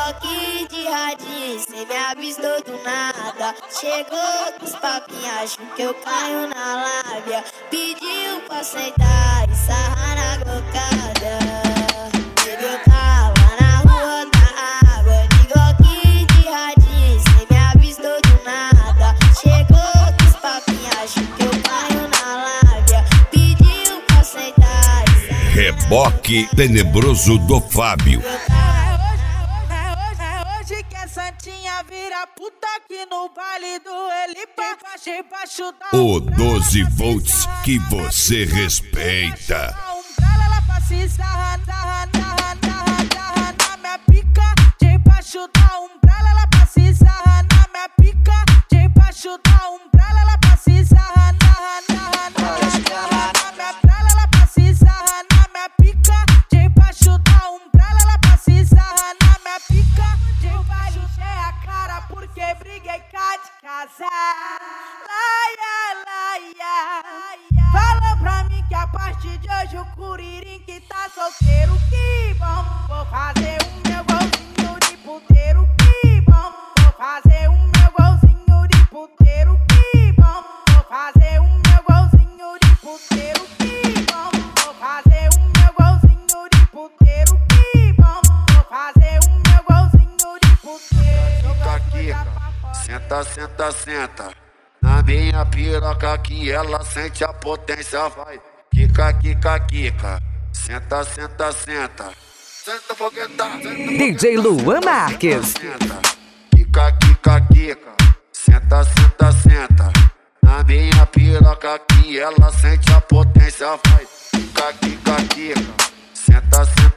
Glock de radinho, cê me avistou do nada. Chegou com os papinhos, acho que eu caio na lábia. Pediu pra sentar e sarrar na gocada. Baby, eu tava na rua da água, de Glock de radinho, cê me avistou do nada. Chegou com os papinhos, acho que eu caio na lábia. Pediu pra sentar e sarrar. Reboque tenebroso do Fábio. Santinha vira puta aqui no baile do Elipa. Debaixo da O 12 volts que você respeita. ela passa e sarra na minha pica. Debaixo da umbrella ela passa e sarra na minha pica. Debaixo da umbrella ela passa e sarra na minha prela. Ela passa e sarra na minha pica. Debaixo da umbrella ela passa e sarra na minha pica. Debaixo a cara porque briguei cá de casa. Laia. Fala pra mim que a partir de hoje o Curirim que tá solteiro. Que bom, vou fazer o meu golzinho de puteiro. Que bom, vou fazer o meu golzinho de puteiro. Que bom, vou fazer o meu golzinho de puteiro. Que bom, vou fazer o meu golzinho de puteiro. Que bom, vou fazer o meu golzinho de puteiro. Senta. Na minha piroca que ela sente a potência, vai. Quica. Senta. Senta fogueta. DJ Luan Marques. Quica. Senta. Na minha piroca que ela sente a potência, vai. Quica. Senta.